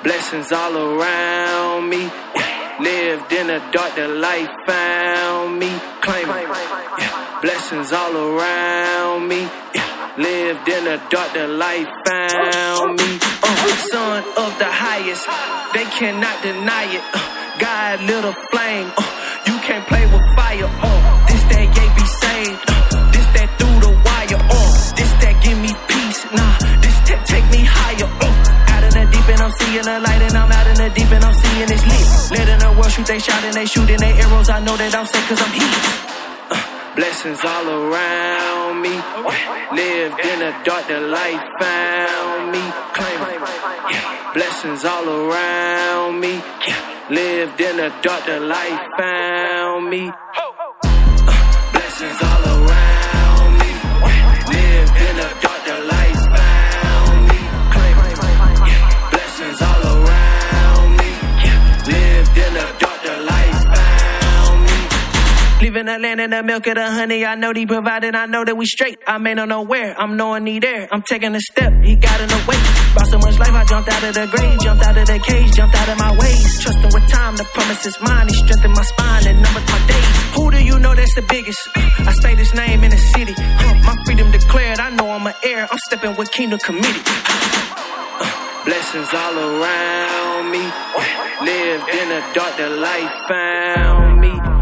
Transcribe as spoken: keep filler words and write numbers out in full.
Blessings all around me. Yeah. Lived in the dark, the light found me. Claim it. Yeah. Blessings all around me. Yeah. Lived in the dark, the light found me. Uh, son of the highest, they cannot deny it. Uh, God lit a flame. Uh, you can't play with fire. Uh, this that yay be saved. Uh, this that through the wire. Uh, this that give me peace. Nah, this that take me higher. Uh, out in the deep and I'm seeing the light, and I'm out in the deep and I'm seeing it's lit. Letting the world shoot, they shout and they shooting their arrows. I know that I'm safe cause I'm heat. Uh, blessings all around me. Uh, lived in the dark, the light found me. Claim it. Yeah. Blessings all around me. Yeah. Lived in the dark, the light found me. Uh, blessings all around me. Lived in the dark, the light found me. Claim it. Yeah. Blessings all around me. Yeah. Lived in the dark, the light found me. Leaving the land and the milk of the honey, I know he provided, I know that we straight. I may not know where, I'm knowing he there. I'm taking a step, he got in the way. Brought so much life, I jumped out of the grave, jumped out of the cage, jumped out of my ways. Trusting with time, the promise is mine. He strengthened my spine and numbered my days. Who do you know that's the biggest? I state his name in the city. My freedom declared, I know I'm an heir. I'm stepping with kingdom committed. Blessings all around me. Lived in the dark, the light found me.